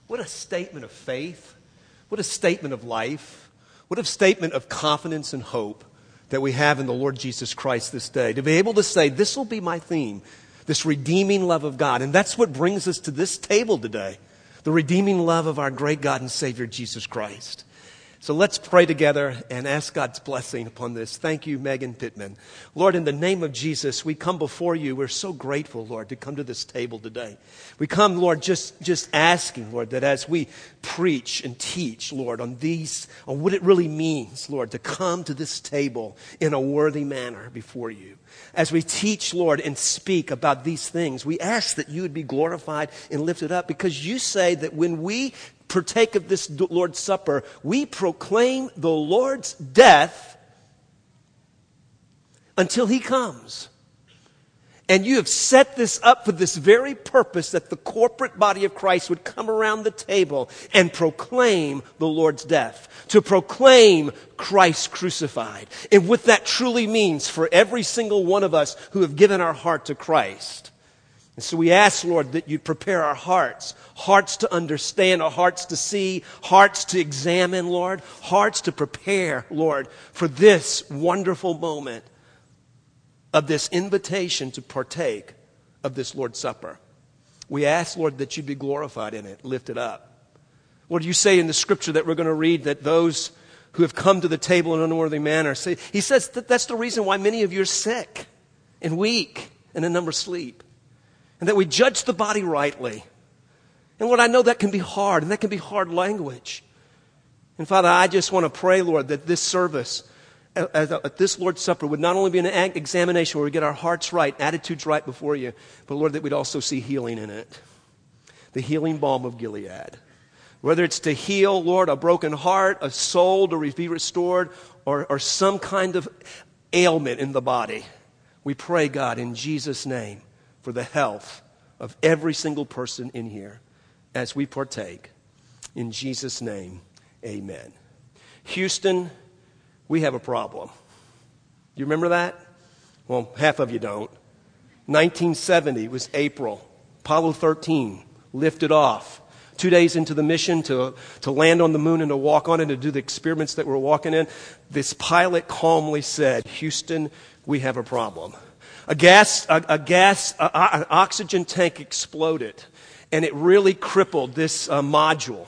What a statement of faith. What a statement of life. What a statement of confidence and hope that we have in the Lord Jesus Christ this day. To be able to say, this will be my theme, this redeeming love of God. And that's what brings us to this table today, the redeeming love of our great God and Savior, Jesus Christ. So let's pray together and ask God's blessing upon this. Thank you, Megan Pittman. Lord, in the name of Jesus, we come before you. We're so grateful, Lord, to come to this table today. We come, Lord, just asking, Lord, that as we preach and teach, Lord, on what it really means, Lord, to come to this table in a worthy manner before you. As we teach, Lord, and speak about these things, we ask that you would be glorified and lifted up, because you say that when we partake of this Lord's Supper, we proclaim the Lord's death until he comes. And you have set this up for this very purpose, that the corporate body of Christ would come around the table and proclaim the Lord's death, to proclaim Christ crucified. And what that truly means for every single one of us who have given our heart to Christ. And so we ask, Lord, that you prepare our hearts to understand, our hearts to see, hearts to examine, Lord, hearts to prepare, Lord, for this wonderful moment of this invitation to partake of this Lord's Supper. We ask, Lord, that you be glorified in it, lifted up. What do you say in the scripture that we're going to read, that those who have come to the table in an unworthy manner, he says that that's the reason why many of you are sick and weak and a number sleep. And that we judge the body rightly. And Lord, I know that can be hard, and that can be hard language. And Father, I just want to pray, Lord, that this service, at this Lord's Supper, would not only be an examination where we get our hearts right, attitudes right before you, but Lord, that we'd also see healing in it. The healing balm of Gilead. Whether it's to heal, Lord, a broken heart, a soul to be restored, or some kind of ailment in the body. We pray, God, in Jesus' name, for the health of every single person in here as we partake. In Jesus' name, amen. Houston, we have a problem. You remember that? Well, half of you don't. 1970 was April. Apollo 13 lifted off. 2 days into the mission to land on the moon and to walk on it and to do the experiments that we're walking in, this pilot calmly said, Houston, we have a problem. An oxygen tank exploded, and it really crippled this module.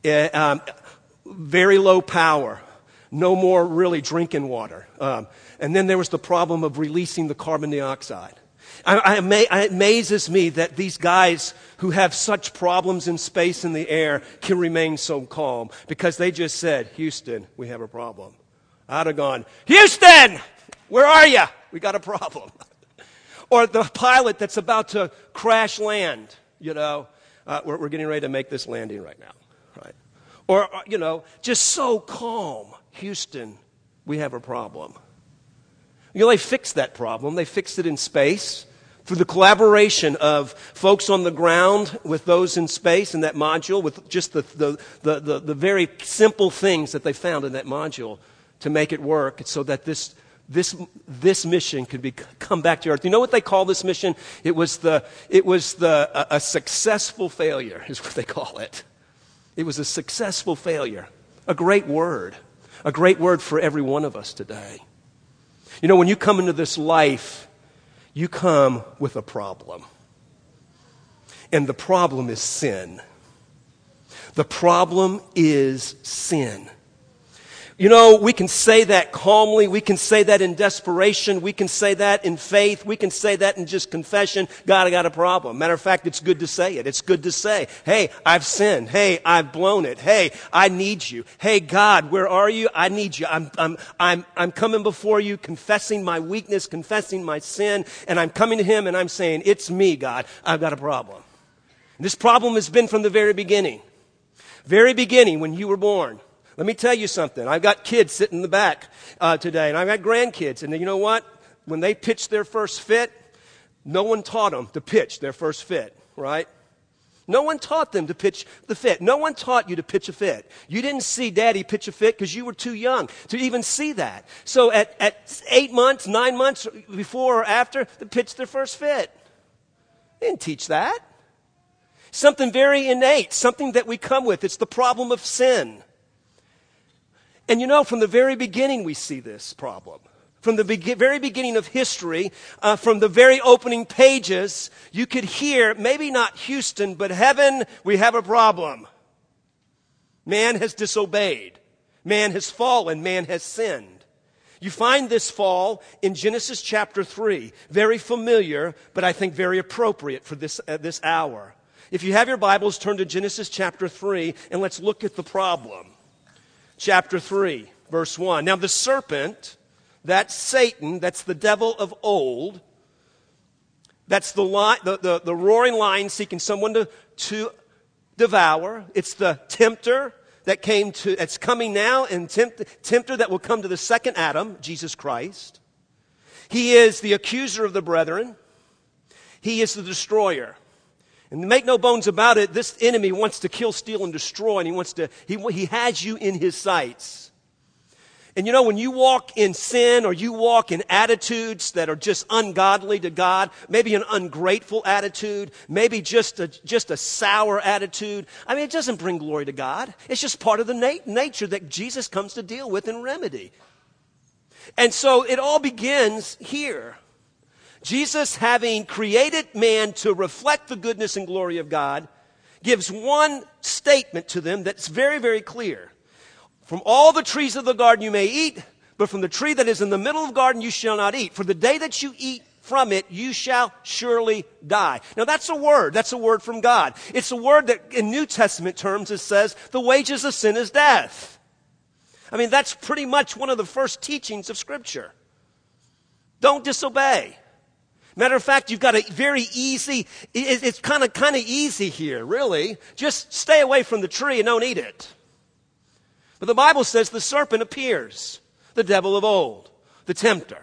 Very low power, no more really drinking water. And then there was the problem of releasing the carbon dioxide. It amazes me that these guys who have such problems in space and the air can remain so calm, because they just said, Houston, we have a problem. I'd have gone, Houston, where are you? We got a problem. Or the pilot that's about to crash land, we're getting ready to make this landing right now, right? Or, just so calm. Houston, we have a problem. They fixed that problem. They fixed it in space through the collaboration of folks on the ground with those in space in that module, with just the very simple things that they found in that module to make it work, so that this mission could come back to Earth. You know what they call this mission? It was a successful failure, is what they call it. It was a successful failure. A great word for every one of us today. When you come into this life, you come with a problem. And the problem is sin. The problem is sin. We can say that calmly. We can say that in desperation. We can say that in faith. We can say that in just confession. God, I got a problem. Matter of fact, it's good to say it. It's good to say, hey, I've sinned. Hey, I've blown it. Hey, I need you. Hey, God, where are you? I need you. I'm coming before you, confessing my weakness, confessing my sin, and I'm coming to him and I'm saying, it's me, God. I've got a problem. And this problem has been from the very beginning. Very beginning, when you were born. Let me tell you something. I've got kids sitting in the back today, and I've got grandkids. And you know what? When they pitched their first fit, no one taught them to pitch their first fit, right? No one taught them to pitch the fit. No one taught you to pitch a fit. You didn't see Daddy pitch a fit because you were too young to even see that. So at 8 months, 9 months before or after, they pitched their first fit. They didn't teach that. Something very innate, something that we come with. It's the problem of sin. And you know, from the very beginning we see this problem. From the very beginning of history, from the very opening pages, you could hear, maybe not Houston, but heaven, we have a problem. Man has disobeyed. Man has fallen. Man has sinned. You find this fall in Genesis chapter 3. Very familiar, but I think very appropriate for this hour. If you have your Bibles, turn to Genesis chapter 3, and let's look at the problem. Chapter 3, verse 1. Now the serpent, that's Satan, that's the devil of old. That's the roaring lion seeking someone to devour. It's the tempter that's coming now, and tempter that will come to the second Adam, Jesus Christ. He is the accuser of the brethren. He is the destroyer. And make no bones about it, this enemy wants to kill, steal, and destroy, and he has you in his sights. And you know, when you walk in sin or you walk in attitudes that are just ungodly to God, maybe an ungrateful attitude, maybe just a sour attitude, I mean, it doesn't bring glory to God. It's just part of the nature that Jesus comes to deal with and remedy. And so it all begins here. Jesus, having created man to reflect the goodness and glory of God, gives one statement to them that's very, very clear. From all the trees of the garden you may eat, but from the tree that is in the middle of the garden you shall not eat. For the day that you eat from it, you shall surely die. Now that's a word. That's a word from God. It's a word that in New Testament terms it says, the wages of sin is death. I mean, that's pretty much one of the first teachings of Scripture. Don't disobey. Matter of fact, you've got a very easy, it's kind of easy here, really. Just stay away from the tree and don't eat it. But the Bible says the serpent appears, the devil of old, the tempter.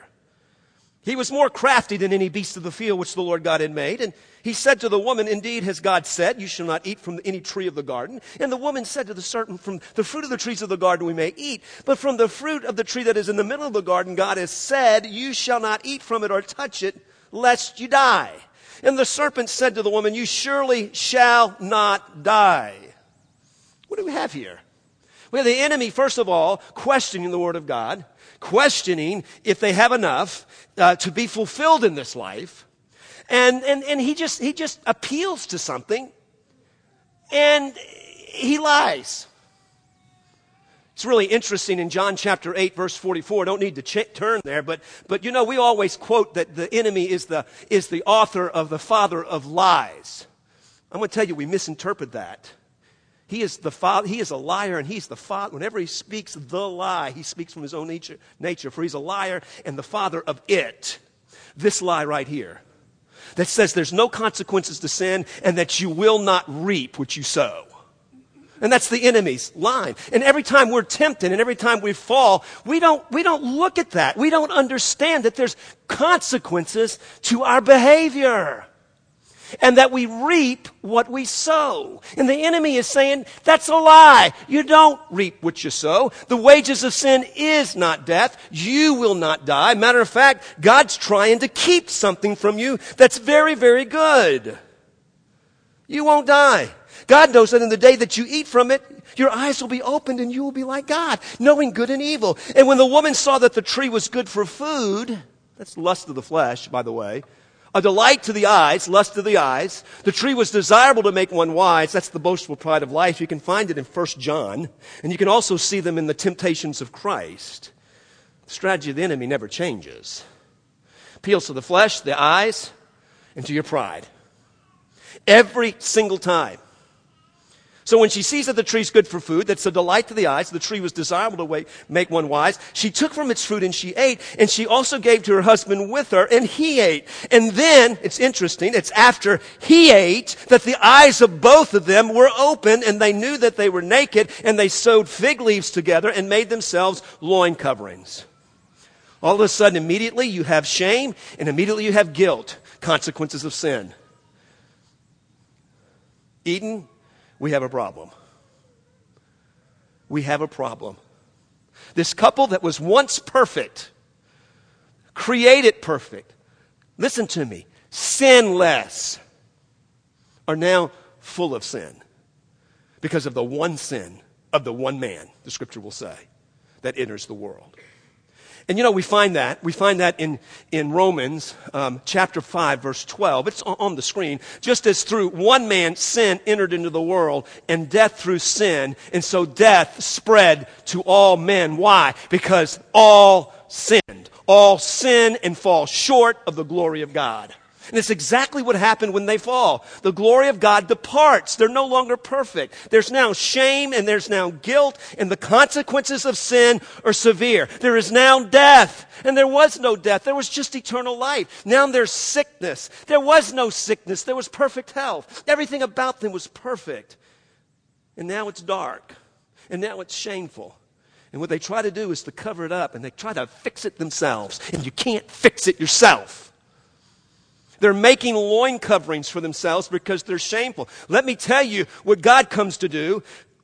He was more crafty than any beast of the field which the Lord God had made. And he said to the woman, indeed, has God said, you shall not eat from any tree of the garden. And the woman said to the serpent, from the fruit of the trees of the garden we may eat. But from the fruit of the tree that is in the middle of the garden, God has said, you shall not eat from it or touch it, lest you die. And the serpent said to the woman, you surely shall not die. What do we have here? We have the enemy, first of all, questioning the Word of God, questioning if they have enough to be fulfilled in this life. And he just appeals to something, and he lies. It's really interesting in John chapter 8, verse 44. Don't need to turn there, but you know, we always quote that the enemy is the author of the father of lies. I'm going to tell you, we misinterpret that. He is the father. He is a liar, and he's the father. Whenever he speaks the lie, he speaks from his own nature. For he's a liar and the father of it. This lie right here that says there's no consequences to sin, and that you will not reap what you sow. And that's the enemy's line. And every time we're tempted and every time we fall, we don't look at that. We don't understand that there's consequences to our behavior. And that we reap what we sow. And the enemy is saying, that's a lie. You don't reap what you sow. The wages of sin is not death. You will not die. Matter of fact, God's trying to keep something from you that's very, very good. You won't die. God knows that in the day that you eat from it, your eyes will be opened and you will be like God, knowing good and evil. And when the woman saw that the tree was good for food, that's lust of the flesh, by the way, a delight to the eyes, lust of the eyes. The tree was desirable to make one wise. That's the boastful pride of life. You can find it in 1 John. And you can also see them in the temptations of Christ. The strategy of the enemy never changes. Appeals to the flesh, the eyes, and to your pride. Every single time. So when she sees that the tree's good for food, that's a delight to the eyes, the tree was desirable to make one wise, she took from its fruit and she ate, and she also gave to her husband with her, and he ate. And then, it's interesting, it's after he ate that the eyes of both of them were open, and they knew that they were naked, and they sewed fig leaves together and made themselves loin coverings. All of a sudden, immediately you have shame, and immediately you have guilt, consequences of sin. Eden, we have a problem. We have a problem. This couple that was once perfect, created perfect, listen to me, sinless, are now full of sin because of the one sin of the one man, the scripture will say, that enters the world. And we find that in Romans chapter 5, verse 12. It's on the screen. Just as through one man sin entered into the world, and death through sin, and so death spread to all men. Why? Because all sinned. All sin and fall short of the glory of God. And it's exactly what happened when they fall. The glory of God departs. They're no longer perfect. There's now shame and there's now guilt, and the consequences of sin are severe. There is now death, and there was no death. There was just eternal life. Now there's sickness. There was no sickness. There was perfect health. Everything about them was perfect. And now it's dark. And now it's shameful. And what they try to do is to cover it up, and they try to fix it themselves. And you can't fix it yourself. They're making loin coverings for themselves because they're shameful. Let me tell you what God comes to do.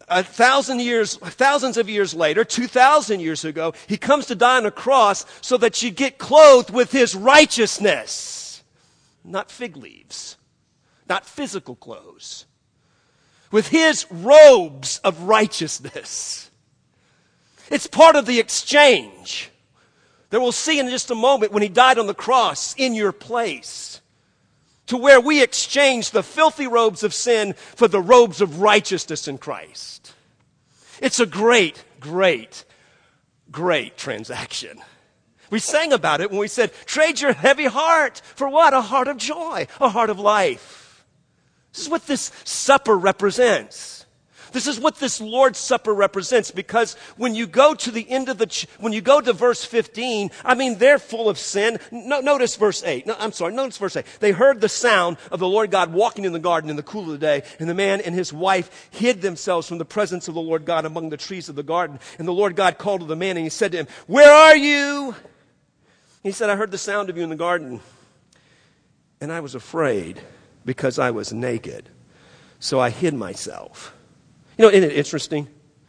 Thousands of years later, 2,000 years ago, he comes to die on a cross so that you get clothed with his righteousness. Not fig leaves. Not physical clothes. With his robes of righteousness. It's part of the exchange that we'll see in just a moment when he died on the cross in your place. To where we exchange the filthy robes of sin for the robes of righteousness in Christ. It's a great, great, great transaction. We sang about it when we said, trade your heavy heart for what? A heart of joy, a heart of life. This is what this supper represents. This is what this Lord's Supper represents, because when you go to the end of when you go to verse 15, they're full of sin. Notice verse 8. Notice verse 8. They heard the sound of the Lord God walking in the garden in the cool of the day, and the man and his wife hid themselves from the presence of the Lord God among the trees of the garden. And the Lord God called to the man, and he said to him, where are you? He said, I heard the sound of you in the garden, and I was afraid because I was naked, so I hid myself. Isn't it interesting?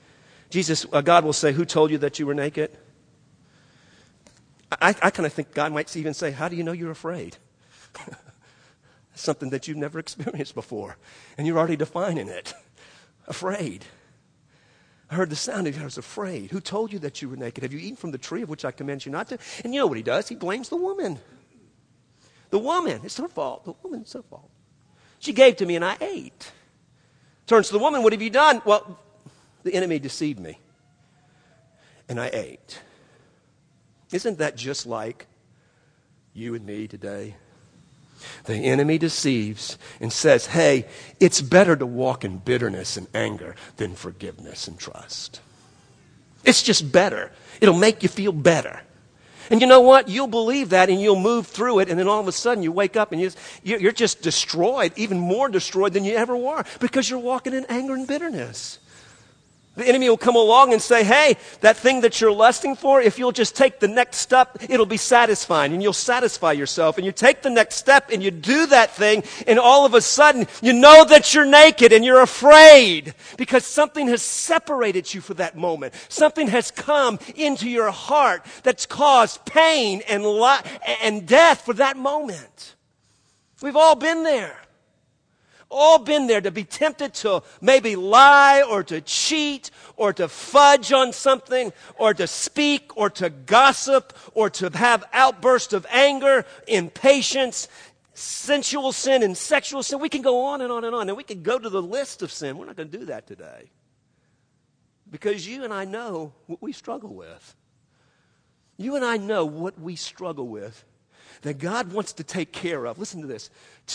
God will say, who told you that you were naked? I kind of think God might even say, how do you know you're afraid? Something that you've never experienced before. And you're already defining it. Afraid. I heard the sound of you. I was afraid. Who told you that you were naked? Have you eaten from the tree of which I command you not to? And you know what he does? He blames the woman. The woman. It's her fault. The woman, it's her fault. She gave to me and I ate. Turns to the woman, what have you done? Well, the enemy deceived me. And I ate. Isn't that just like you and me today? The enemy deceives and says, hey, it's better to walk in bitterness and anger than forgiveness and trust. It's just better. It'll make you feel better. And you know what? You'll believe that and you'll move through it, and then all of a sudden you wake up and you're just destroyed, even more destroyed than you ever were, because you're walking in anger and bitterness. The enemy will come along and say, hey, that thing that you're lusting for, if you'll just take the next step, it'll be satisfying, and you'll satisfy yourself. And you take the next step and you do that thing, and all of a sudden you know that you're naked and you're afraid because something has separated you for that moment. Something has come into your heart that's caused pain and death for that moment. We've all been there. All been there, to be tempted to maybe lie or to cheat or to fudge on something or to speak or to gossip or to have outbursts of anger, impatience, sensual sin and sexual sin. We can go on and on and on, and we can go to the list of sin. We're not going to do that today, because you and I know what we struggle with. You and I know what we struggle with that God wants to take care of. Listen to this.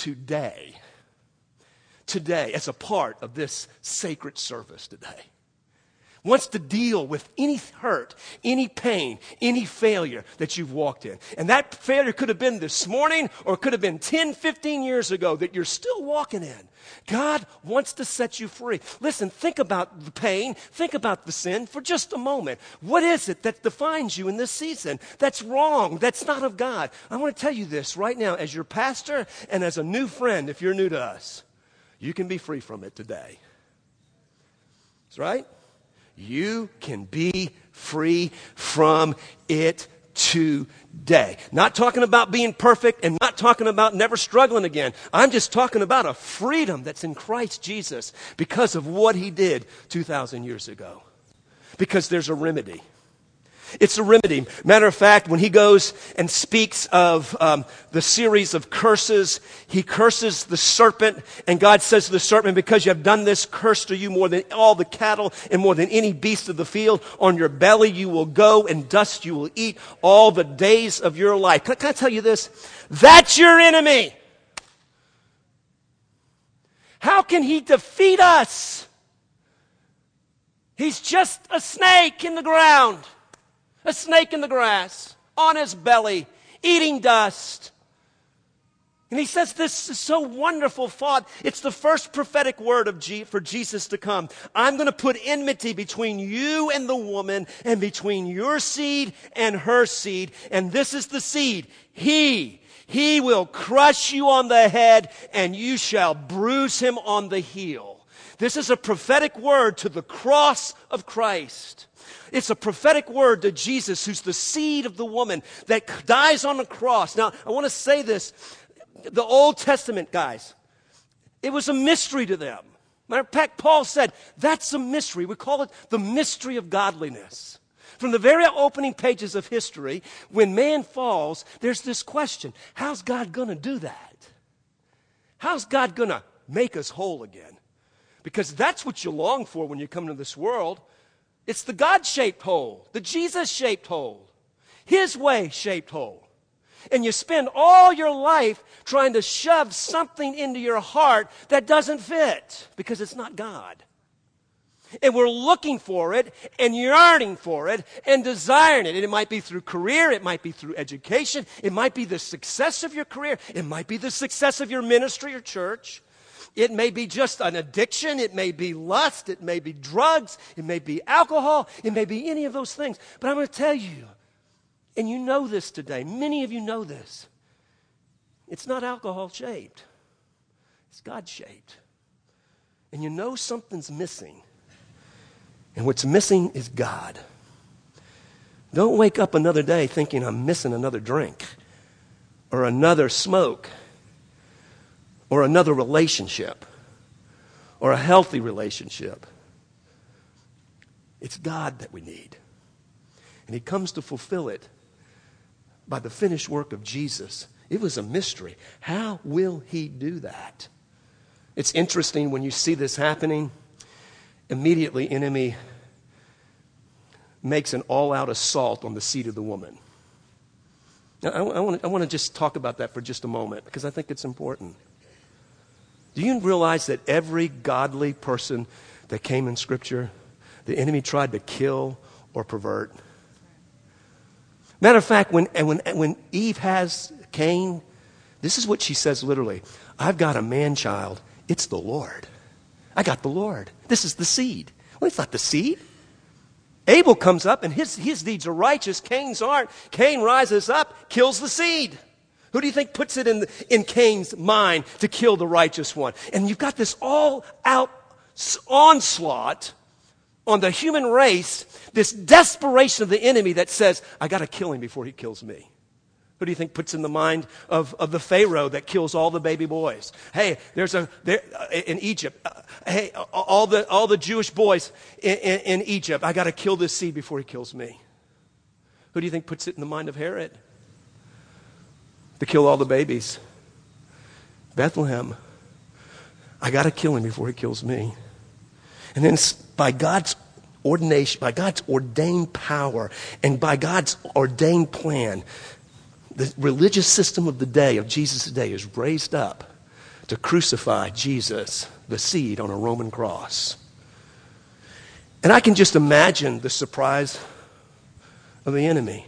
Today, as a part of this sacred service today, wants to deal with any hurt, any pain, any failure that you've walked in. And that failure could have been this morning, or it could have been 10, 15 years ago that you're still walking in. God wants to set you free. Listen, think about the pain, think about the sin for just a moment. What is it that defines you in this season? That's wrong. That's not of God. I want to tell you this right now, as your pastor and as a new friend, if you're new to us. You can be free from it today. That's right. You can be free from it today. Not talking about being perfect and not talking about never struggling again. I'm just talking about a freedom that's in Christ Jesus because of what he did 2,000 years ago. Because there's a remedy. It's a remedy. Matter of fact, when he goes and speaks of the series of curses, he curses the serpent, and God says to the serpent, because you have done this, cursed are you more than all the cattle and more than any beast of the field. On your belly you will go, and dust you will eat all the days of your life. Can I tell you this? That's your enemy. How can he defeat us? He's just a snake in the ground. A snake in the grass, on his belly, eating dust. And he says this is so wonderful thought. It's the first prophetic word for Jesus to come. I'm going to put enmity between you and the woman, and between your seed and her seed. And this is the seed. He will crush you on the head, and you shall bruise him on the heel. This is a prophetic word to the cross of Christ. It's a prophetic word to Jesus, who's the seed of the woman that dies on the cross. Now, I want to say this. The Old Testament guys, it was a mystery to them. Matter of fact, Paul said, that's a mystery. We call it the mystery of godliness. From the very opening pages of history, when man falls, there's this question. How's God going to do that? How's God going to make us whole again? Because that's what you long for when you come into this world. It's the God-shaped hole, the Jesus-shaped hole, his way-shaped hole. And you spend all your life trying to shove something into your heart that doesn't fit because it's not God. And we're looking for it and yearning for it and desiring it. And it might be through career. It might be through education. It might be the success of your career. It might be the success of your ministry or church. It may be just an addiction. It may be lust. It may be drugs. It may be alcohol. It may be any of those things. But I'm going to tell you, and you know this today, many of you know this, it's not alcohol-shaped. It's God-shaped. And you know something's missing. And what's missing is God. Don't wake up another day thinking I'm missing another drink or another smoke or another relationship or a healthy relationship. It's God that we need. And he comes to fulfill it by the finished work of Jesus. It was a mystery. How will he do that? It's interesting when you see this happening. Immediately, enemy makes an all-out assault on the seed of the woman. Now, I want to just talk about that for just a moment because I think it's important. Do you realize that every godly person that came in Scripture, the enemy tried to kill or pervert? Matter of fact, when Eve has Cain, this is what she says literally. I've got a man-child. It's the Lord. I got the Lord. This is the seed. Well, it's not the seed. Abel comes up and his deeds are righteous. Cain's aren't. Cain rises up, kills the seed. Who do you think puts it in Cain's mind to kill the righteous one? And you've got this all-out onslaught on the human race, this desperation of the enemy that says, I got to kill him before he kills me. Who do you think puts in the mind of the Pharaoh that kills all the baby boys? Hey, in Egypt. Hey, all the Jewish boys in Egypt. I got to kill this seed before he kills me. Who do you think puts it in the mind of Herod to kill all the babies? Bethlehem. I got to kill him before he kills me. And then by God's ordination, by God's ordained power, and by God's ordained plan, the religious system of the day, of Jesus' day, is raised up to crucify Jesus, the seed, on a Roman cross. And I can just imagine the surprise of the enemy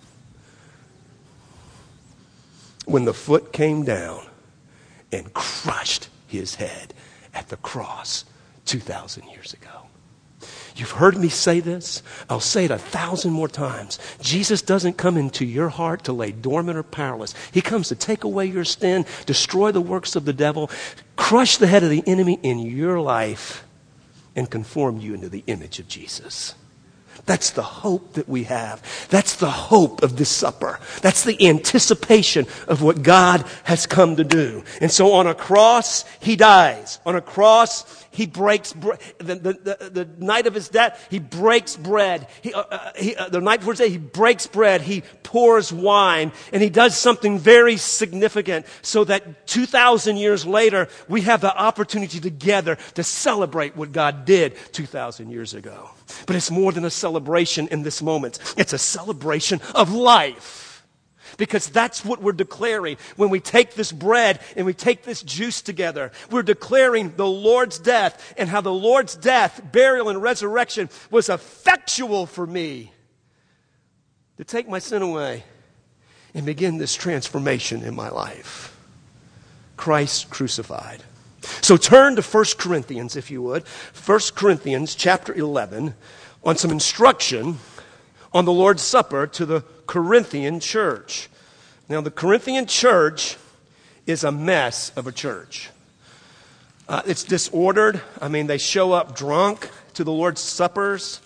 when the foot came down and crushed his head at the cross 2,000 years ago. You've heard me say this. I'll say it 1,000 more times. Jesus doesn't come into your heart to lay dormant or powerless. He comes to take away your sin, destroy the works of the devil, crush the head of the enemy in your life, and conform you into the image of Jesus. That's the hope that we have. That's the hope of this supper. That's the anticipation of what God has come to do. And so on a cross, he dies. On a cross, he breaks bread. The night of his death, he breaks bread. The night before his death, he breaks bread. He pours wine. And he does something very significant so that 2,000 years later, we have the opportunity together to celebrate what God did 2,000 years ago. But it's more than a celebration in this moment. It's a celebration of life. Because that's what we're declaring when we take this bread and we take this juice together. We're declaring the Lord's death and how the Lord's death, burial, and resurrection was effectual for me to take my sin away and begin this transformation in my life. Christ crucified. So turn to 1 Corinthians, if you would. 1 Corinthians chapter 11 on some instruction on the Lord's Supper to the Corinthian church. Now, the Corinthian church is a mess of a church. It's disordered. I mean, they show up drunk to the Lord's Suppers.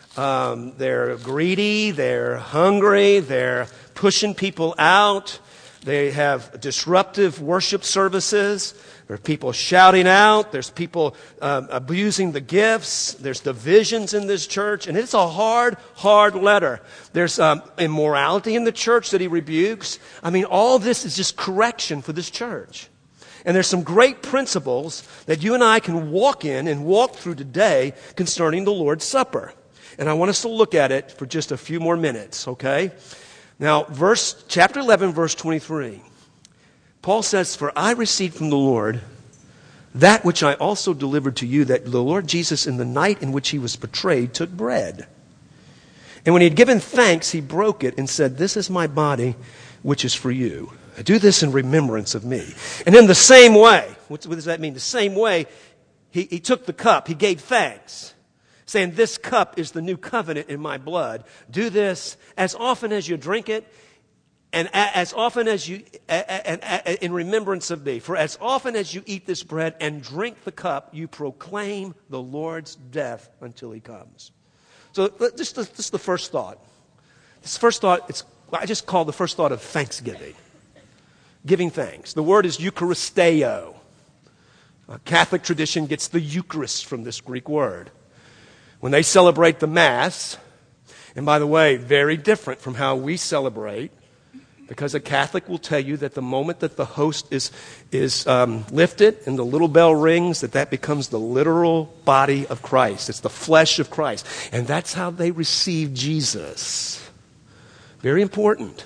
They're greedy. They're hungry. They're pushing people out. They have disruptive worship services. There are people shouting out. There's people abusing the gifts. There's divisions in this church. And it's a hard, hard letter. There's immorality in the church that he rebukes. I mean, all this is just correction for this church. And there's some great principles that you and I can walk in and walk through today concerning the Lord's Supper. And I want us to look at it for just a few more minutes, okay? Now, chapter 11, verse 23. Paul says, "For I received from the Lord that which I also delivered to you, that the Lord Jesus, in the night in which he was betrayed, took bread. And when he had given thanks, he broke it and said, 'This is my body, which is for you. Do this in remembrance of me.' And in the same way," what does that mean? The same way, he took the cup, he gave thanks, saying, 'This cup is the new covenant in my blood. Do this as often as you drink it, and as often as you, in remembrance of me. For as often as you eat this bread and drink the cup, you proclaim the Lord's death until he comes.'" So this is the first thought. This first thought, I just call the first thought of thanksgiving. Giving thanks. The word is Eucharisteo. Catholic tradition gets the Eucharist from this Greek word. When they celebrate the Mass, and by the way, very different from how we celebrate, because a Catholic will tell you that the moment that the host is lifted and the little bell rings, that becomes the literal body of Christ. It's the flesh of Christ. And that's how they receive Jesus. Very important.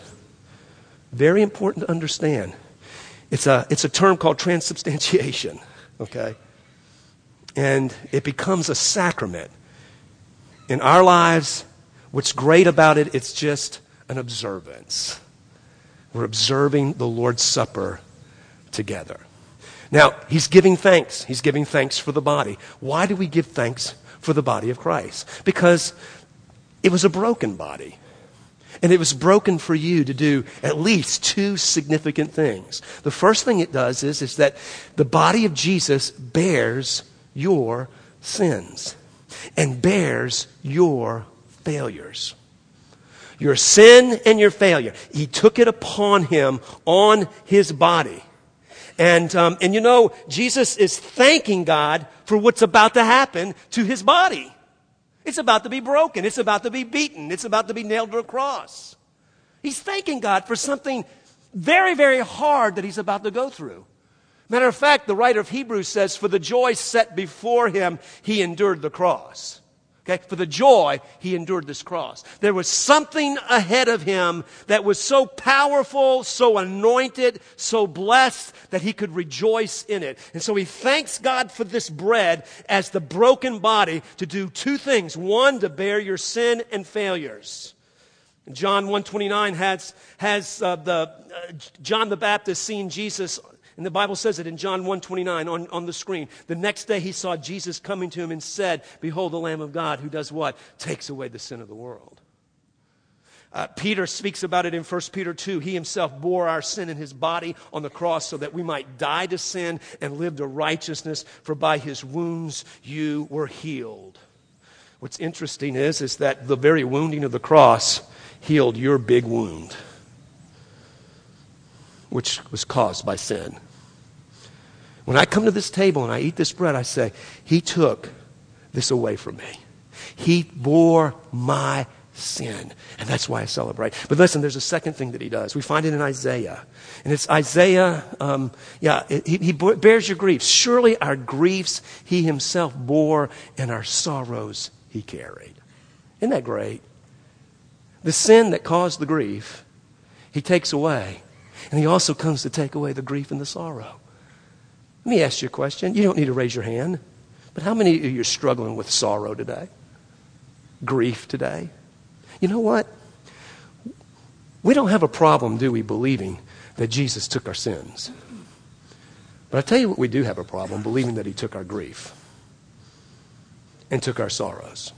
Very important to understand. It's a term called transubstantiation, okay? And it becomes a sacrament. In our lives, what's great about it, it's just an observance. We're observing the Lord's Supper together. Now, he's giving thanks. He's giving thanks for the body. Why do we give thanks for the body of Christ? Because it was a broken body. And it was broken for you to do at least two significant things. The first thing it does is that the body of Jesus bears your sins and bears your failures. Your sin and your failure. He took it upon him on his body. And you know, Jesus is thanking God for what's about to happen to his body. It's about to be broken. It's about to be beaten. It's about to be nailed to a cross. He's thanking God for something very, very hard that he's about to go through. Matter of fact, the writer of Hebrews says, "For the joy set before him, he endured the cross." Okay? For the joy, he endured this cross. There was something ahead of him that was so powerful, so anointed, so blessed that he could rejoice in it. And so he thanks God for this bread as the broken body to do two things. One, to bear your sin and failures. John 1:29 has John the Baptist seeing Jesus. And the Bible says it in John 1:29 on the screen. The next day he saw Jesus coming to him and said, "Behold the Lamb of God who does what? Takes away the sin of the world." Peter speaks about it in 1 Peter 2. He himself bore our sin in his body on the cross so that we might die to sin and live to righteousness. For by his wounds you were healed. What's interesting is that the very wounding of the cross healed your big wound, which was caused by sin. When I come to this table and I eat this bread, I say, he took this away from me. He bore my sin. And that's why I celebrate. But listen, there's a second thing that he does. We find it in Isaiah. And it's Isaiah, he bears your griefs. Surely our griefs he himself bore, and our sorrows he carried. Isn't that great? The sin that caused the grief, he takes away. And he also comes to take away the grief and the sorrow. Let me ask you a question. You don't need to raise your hand. But how many of you are struggling with sorrow today? Grief today? You know what? We don't have a problem, do we, believing that Jesus took our sins. But I tell you what, we do have a problem, believing that he took our grief and took our sorrows.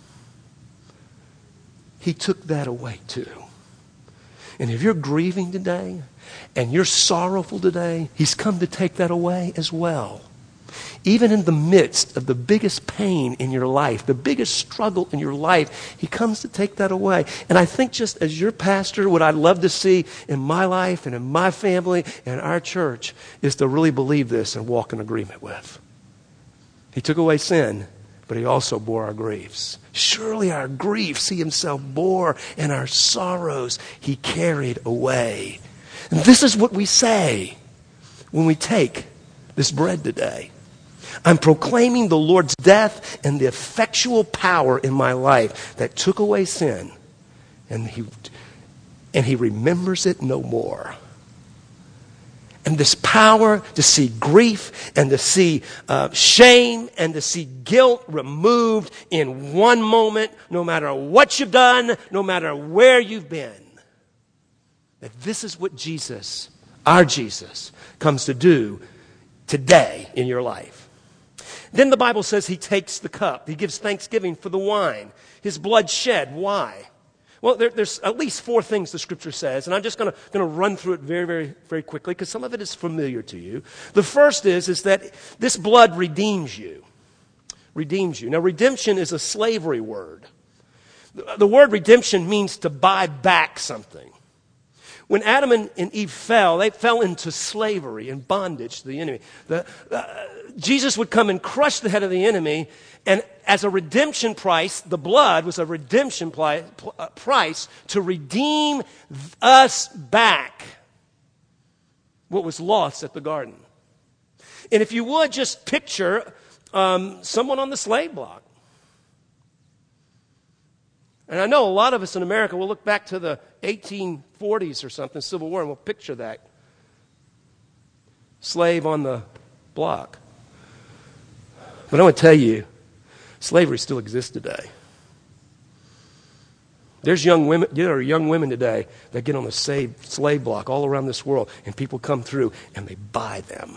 He took that away too. And if you're grieving today and you're sorrowful today, he's come to take that away as well. Even in the midst of the biggest pain in your life, the biggest struggle in your life, he comes to take that away. And I think just as your pastor, what I'd love to see in my life and in my family and our church is to really believe this and walk in agreement with. He took away sin, but he also bore our griefs. Surely our griefs he himself bore, and our sorrows he carried away. And this is what we say when we take this bread today. I'm proclaiming the Lord's death and the effectual power in my life that took away sin, and he remembers it no more. And this power to see grief and to see shame and to see guilt removed in one moment, no matter what you've done, no matter where you've been. That this is what Jesus, our Jesus, comes to do today in your life. Then the Bible says he takes the cup. He gives thanksgiving for the wine. His blood shed. Why? Well, there's at least 4 things the Scripture says, and I'm just going to run through it very, very, very quickly because some of it is familiar to you. The first is that this blood redeems you. Redeems you. Now, redemption is a slavery word. The word redemption means to buy back something. When Adam and Eve fell, they fell into slavery and bondage to the enemy. Jesus would come and crush the head of the enemy, and as a redemption price, the blood was a redemption price to redeem us back what was lost at the garden. And if you would, just picture someone on the slave block. And I know a lot of us in America will look back to the 1840s or something, Civil War, and we'll picture that slave on the block. But I want to tell you, slavery still exists today. There are young women today that get on the slave block all around this world, and people come through and they buy them.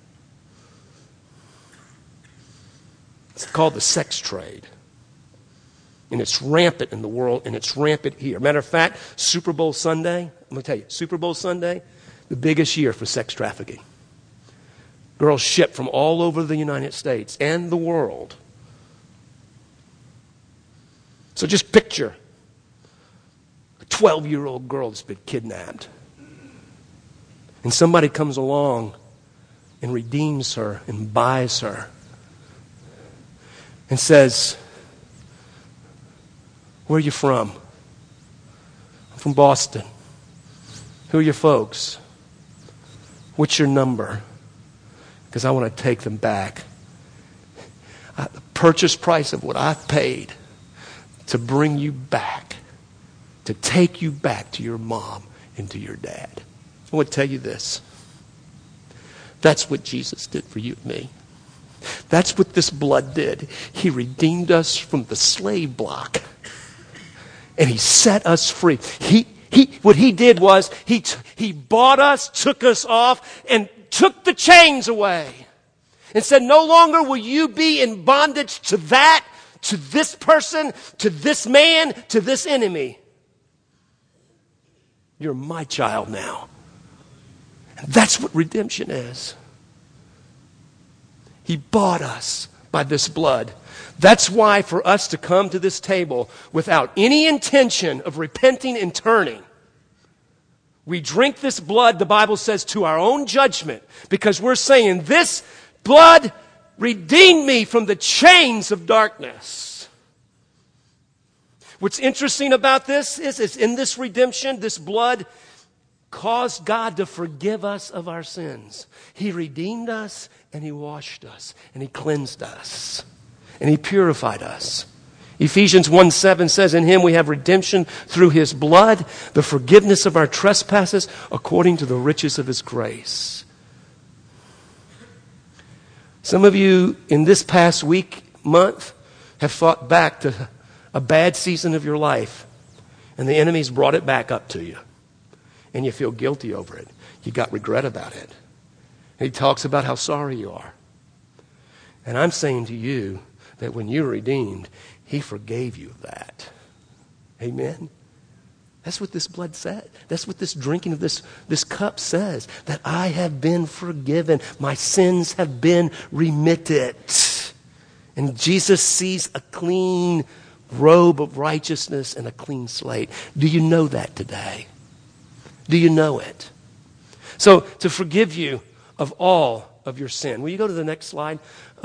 It's called the sex trade. And it's rampant in the world, and it's rampant here. Matter of fact, Super Bowl Sunday, I'm going to tell you, Super Bowl Sunday, the biggest year for sex trafficking. Girls shipped from all over the United States and the world. So just picture a 12-year-old girl that's been kidnapped. And somebody comes along and redeems her and buys her and says, "Where are you from?" "I'm from Boston." "Who are your folks?" "What's your number?" Because I want to take them back. The purchase price of what I've paid to bring you back, to take you back to your mom and to your dad. I want to tell you this. That's what Jesus did for you and me. That's what this blood did. He redeemed us from the slave block. And he set us free. What he did was he bought us, took us off, and took the chains away. And said, no longer will you be in bondage to that, to this person, to this man, to this enemy. You're my child now. And that's what redemption is. He bought us by this blood. That's why for us to come to this table without any intention of repenting and turning, we drink this blood, the Bible says, to our own judgment, because we're saying this blood redeemed me from the chains of darkness. What's interesting about this is in this redemption, this blood caused God to forgive us of our sins. He redeemed us, and He washed us, and He cleansed us, and He purified us. Ephesians 1:7 says, in Him we have redemption through His blood, the forgiveness of our trespasses, according to the riches of His grace. Some of you in this past month, have thought back to a bad season of your life, and the enemy's brought it back up to you, and you feel guilty over it. You got regret about it. And he talks about how sorry you are. And I'm saying to you that when you're redeemed, He forgave you of that. Amen? That's what this blood said. That's what this drinking of this cup says. That I have been forgiven. My sins have been remitted. And Jesus sees a clean robe of righteousness and a clean slate. Do you know that today? Do you know it? So, to forgive you of all of your sin. Will you go to the next slide?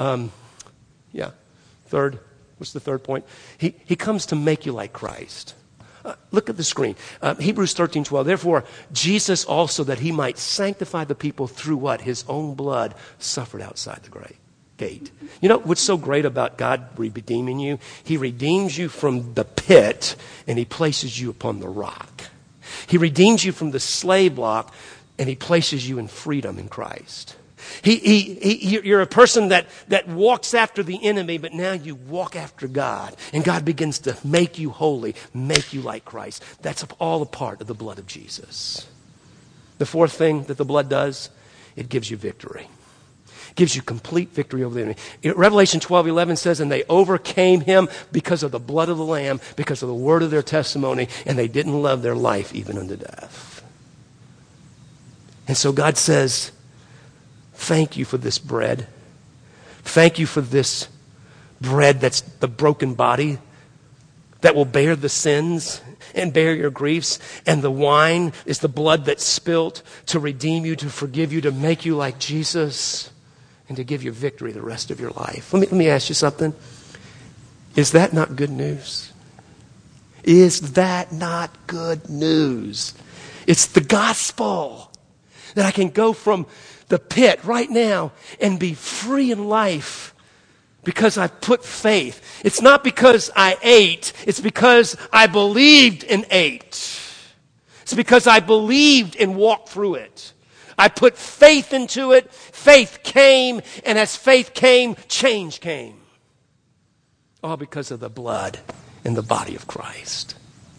Third. What's the third point? He comes to make you like Christ. Look at the screen. Hebrews 13:12. Therefore, Jesus also, that He might sanctify the people through what? His own blood suffered outside the gate. You know what's so great about God redeeming you? He redeems you from the pit, and He places you upon the rock. He redeems you from the slave block, and He places you in freedom in Christ. You're a person that walks after the enemy, but now you walk after God. And God begins to make you holy, make you like Christ. That's all a part of the blood of Jesus. The fourth thing that the blood does, it gives you victory. It gives you complete victory over the enemy. Revelation 12:11 says, and they overcame him because of the blood of the Lamb, because of the word of their testimony, and they didn't love their life even unto death. And so God says, thank you for this bread. Thank you for this bread that's the broken body that will bear the sins and bear your griefs. And the wine is the blood that's spilt to redeem you, to forgive you, to make you like Jesus, and to give you victory the rest of your life. Let me ask you something. Is that not good news? Is that not good news? It's the gospel that I can go from the pit right now and be free in life because I put faith. It's not because I ate. It's because I believed and ate. It's because I believed and walked through it. I put faith into it. Faith came, and as faith came, change came. All because of the blood and the body of Christ.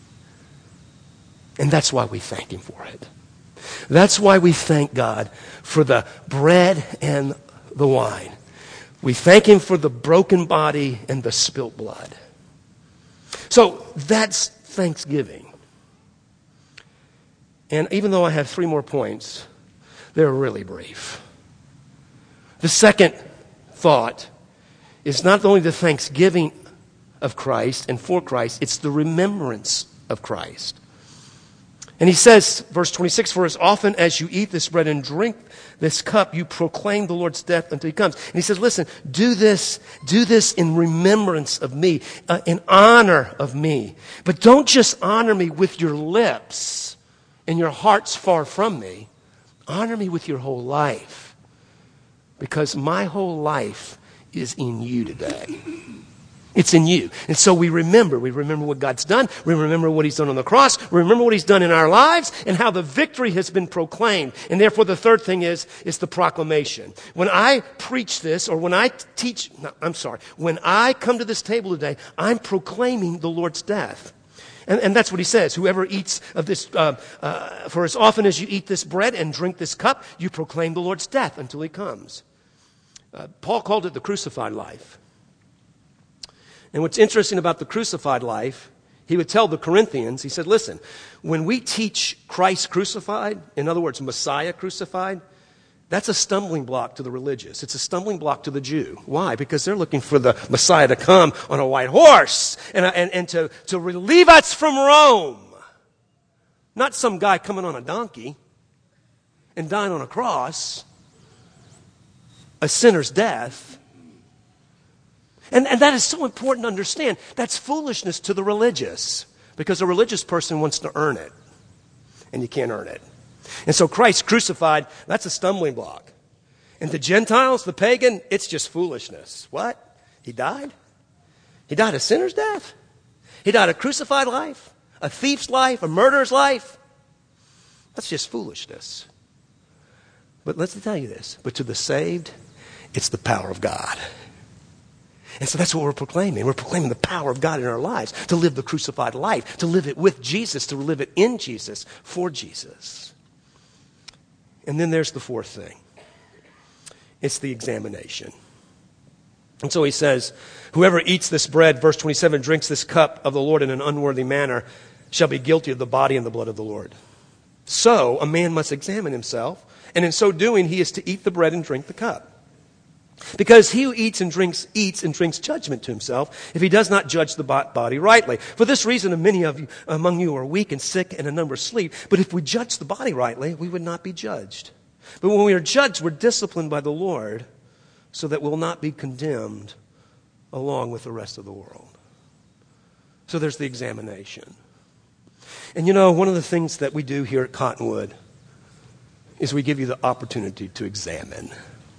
And that's why we thank Him for it. That's why we thank God for the bread and the wine. We thank Him for the broken body and the spilt blood. So that's Thanksgiving. And even though I have 3 more points, they're really brief. The second thought is not only the thanksgiving of Christ and for Christ, it's the remembrance of Christ. And he says, verse 26, for as often as you eat this bread and drink this cup, you proclaim the Lord's death until He comes. And he says, listen, do this in remembrance of me, in honor of me. But don't just honor me with your lips and your heart's far from me. Honor me with your whole life. Because my whole life is in you today. It's in you. And so we remember. We remember what God's done. We remember what He's done on the cross. We remember what He's done in our lives and how the victory has been proclaimed. And therefore the third thing is the proclamation. When I preach this, or when I when I come to this table today, I'm proclaiming the Lord's death. And that's what he says. Whoever eats of this, for as often as you eat this bread and drink this cup, you proclaim the Lord's death until He comes. Paul called it the crucified life. And what's interesting about the crucified life, he would tell the Corinthians, he said, listen, when we teach Christ crucified, in other words, Messiah crucified, That's a stumbling block to the religious. It's a stumbling block to the Jew. Why? Because they're looking for the Messiah to come on a white horse and to relieve us from Rome. Not some guy coming on a donkey and dying on a cross, a sinner's death. And that is so important to understand. That's foolishness to the religious, because a religious person wants to earn it, and you can't earn it. And so Christ crucified, that's a stumbling block. And the Gentiles, the pagan, it's just foolishness. What? He died? He died a sinner's death? He died a crucified life? A thief's life? A murderer's life? That's just foolishness. But let's tell you this. But to the saved, it's the power of God. And so that's what we're proclaiming. We're proclaiming the power of God in our lives, to live the crucified life, to live it with Jesus, to live it in Jesus, for Jesus. And then there's the fourth thing. It's the examination. And so he says, whoever eats this bread, verse 27, drinks this cup of the Lord in an unworthy manner, shall be guilty of the body and the blood of the Lord. So a man must examine himself, and in so doing he is to eat the bread and drink the cup. Because he who eats and drinks judgment to himself, if he does not judge the body rightly. For this reason, many of you among you are weak and sick, and a number sleep. But if we judge the body rightly, we would not be judged. But when we are judged, we're disciplined by the Lord, so that we'll not be condemned along with the rest of the world. So there's the examination. And you know, one of the things that we do here at Cottonwood is we give you the opportunity to examine.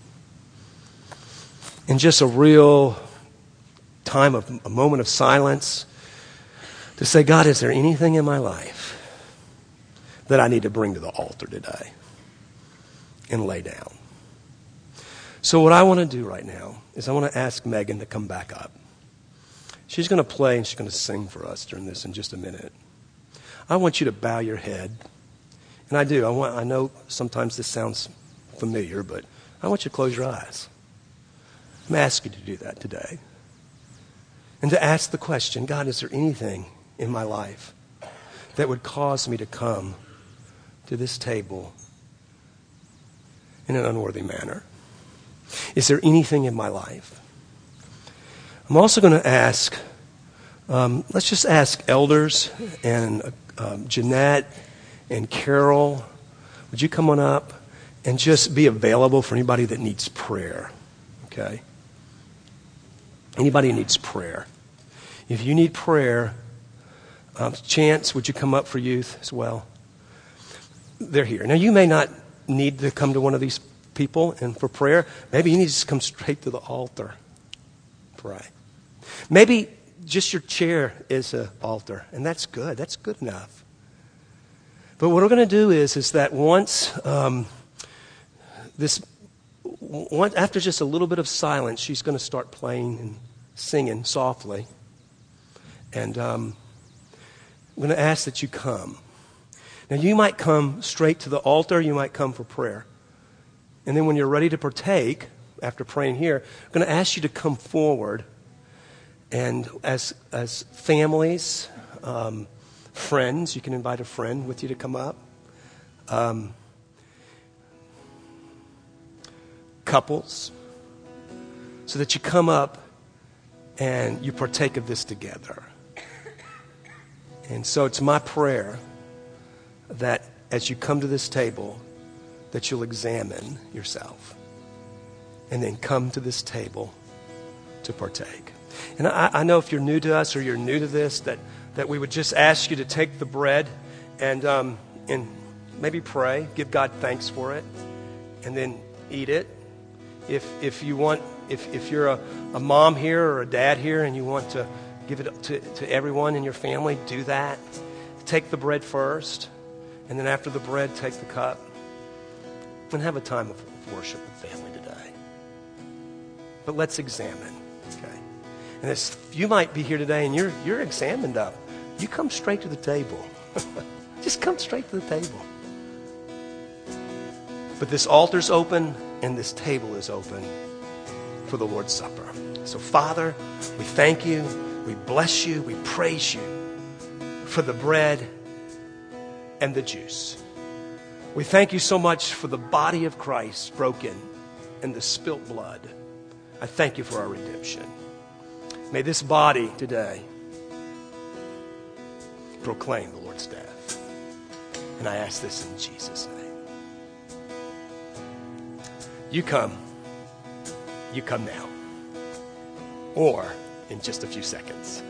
In just a real time of a moment of silence, to say, God, is there anything in my life that I need to bring to the altar today and lay down? So what I want to do right now is I want to ask Megan to come back up. She's going to play and she's going to sing for us during this in just a minute. I want you to bow your head. And I do. I know sometimes this sounds familiar, but I want you to close your eyes. I'm asking you to do that today. And to ask the question, God, is there anything in my life that would cause me to come to this table in an unworthy manner? Is there anything in my life? I'm also going to ask, let's just ask elders and Jeanette and Carol, would you come on up and just be available for anybody that needs prayer, okay? Anybody who needs prayer. If you need prayer, Chance, would you come up for youth as well? They're here. Now, you may not need to come to one of these people and for prayer. Maybe you need to just come straight to the altar. Pray. Maybe just your chair is an altar, and that's good. That's good enough. But what we're going to do is that once after just a little bit of silence, she's going to start playing and singing softly. And I'm going to ask that you come. Now, you might come straight to the altar. You might come for prayer. And then when you're ready to partake, after praying here, I'm going to ask you to come forward. And as families, friends, you can invite a friend with you to come up. Couples, so that you come up and you partake of this together. And so it's my prayer that as you come to this table, that you'll examine yourself and then come to this table to partake. And I know if you're new to us or you're new to this, that we would just ask you to take the bread and maybe pray, give God thanks for it, and then eat it. If you want, if you're a mom here or a dad here and you want to give it to everyone in your family, do that. Take the bread first, and then after the bread, take the cup. And have a time of worship with family today. But let's examine, okay? And you might be here today and you're examined up. You come straight to the table. Just come straight to the table. But this altar's open and this table is open for the Lord's Supper. So, Father, we thank you, we bless you, we praise you for the bread and the juice. We thank you so much for the body of Christ broken and the spilt blood. I thank you for our redemption. May this body today proclaim the Lord's death. And I ask this in Jesus' name. You come now. Or in just a few seconds.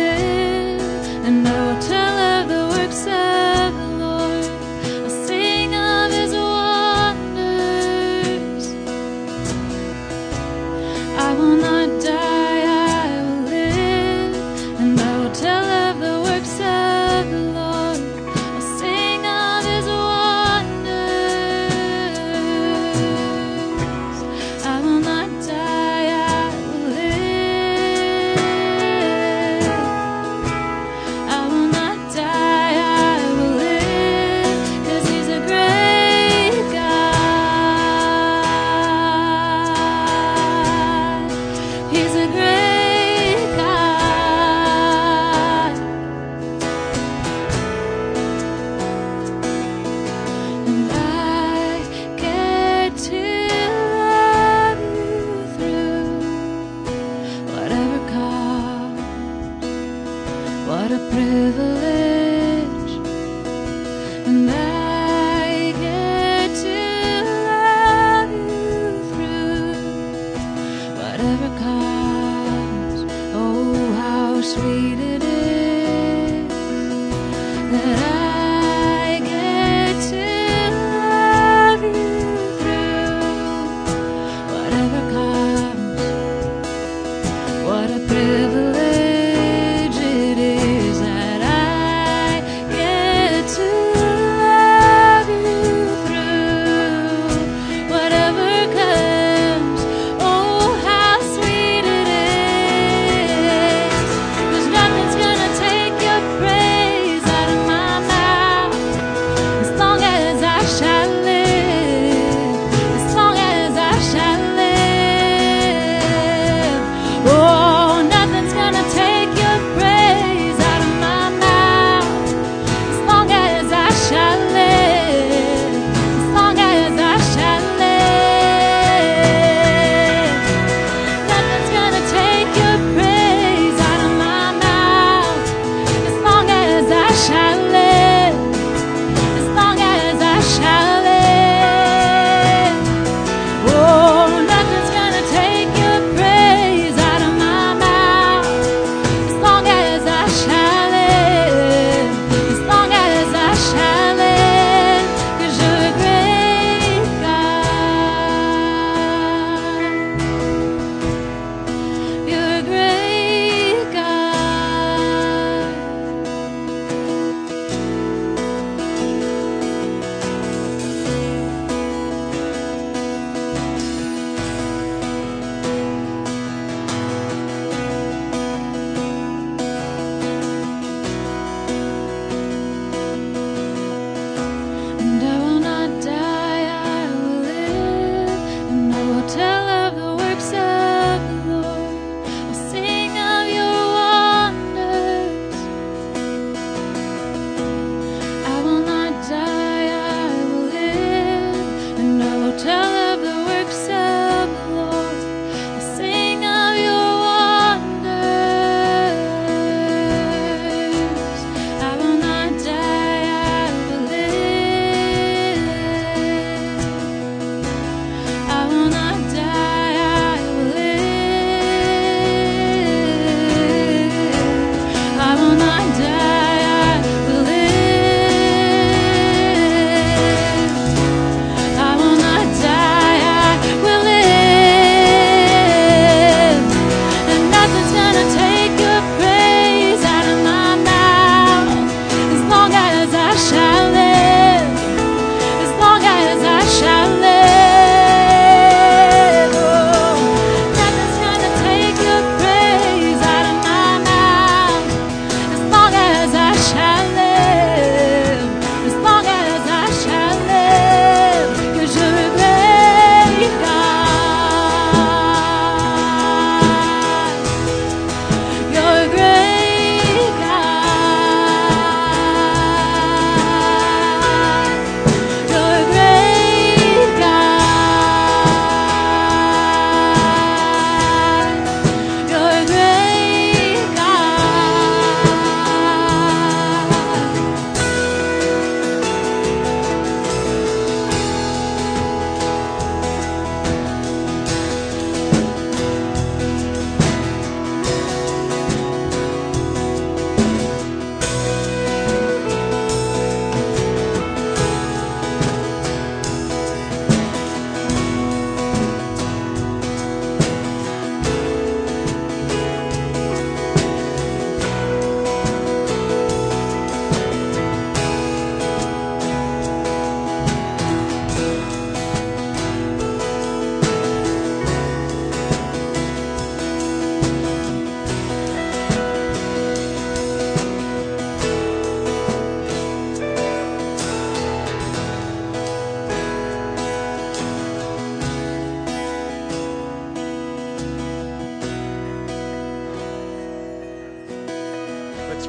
And I will tell of the works of the Lord. I'll sing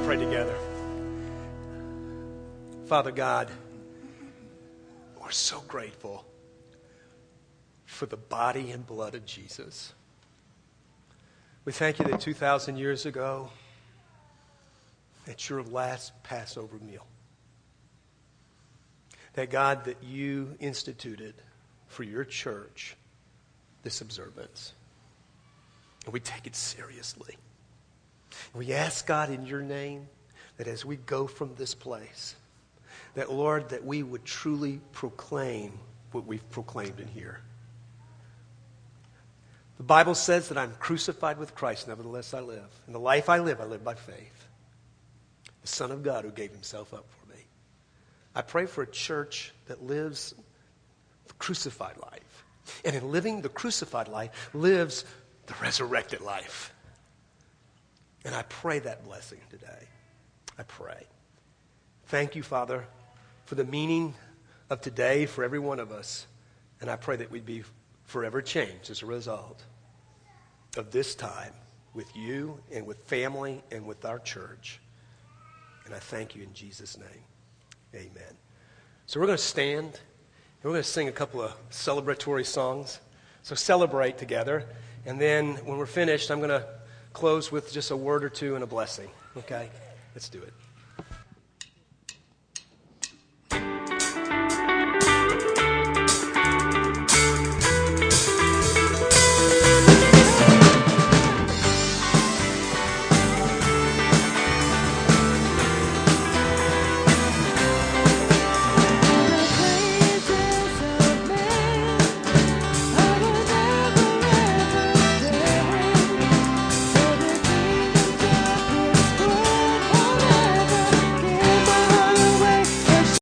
pray together. Father God, we're so grateful for the body and blood of Jesus. We thank you that 2,000 years ago, at your last Passover meal, that God, that you instituted for your church this observance. And we take it seriously. And we ask God in your name that as we go from this place, that Lord, that we would truly proclaim what we've proclaimed in here. The Bible says that I'm crucified with Christ, nevertheless I live. And the life I live by faith. The Son of God who gave himself up for me. I pray for a church that lives the crucified life. And in living the crucified life, lives the resurrected life. And I pray that blessing today. I pray. Thank you, Father, for the meaning of today for every one of us. And I pray that we'd be forever changed as a result of this time with you and with family and with our church. And I thank you in Jesus' name. Amen. So we're going to stand and we're going to sing a couple of celebratory songs. So celebrate together. And then when we're finished, I'm going to close with just a word or two and a blessing. Okay? Let's do it.